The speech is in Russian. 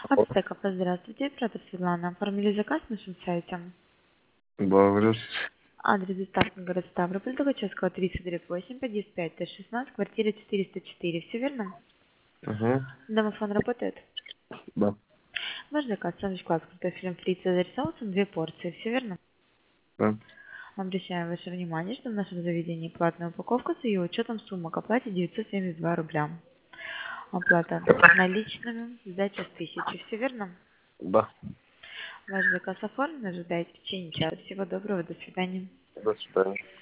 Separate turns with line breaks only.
Аптека, здравствуйте, оператор Светлана. Оформили заказ на нашем сайте.
Благодарю.
Адрес доставки город Ставрополь, Тухачевского 30/8, подъезд 5, Т-16, квартира 404. Все верно?
Угу.
Домофон работает?
Да.
Ваш заказ сэндвич-класс картофелем фри цезарь соусом 2 порции. Все верно?
Да.
Обращаем ваше внимание, что в нашем заведении платная упаковка с ее учетом суммы к оплате 972 рубля. Оплата наличными, сдача с 1000. Все верно?
Да.
Ваш заказ оформлен, ожидайте в течение часа. Всего доброго, до свидания.
До свидания.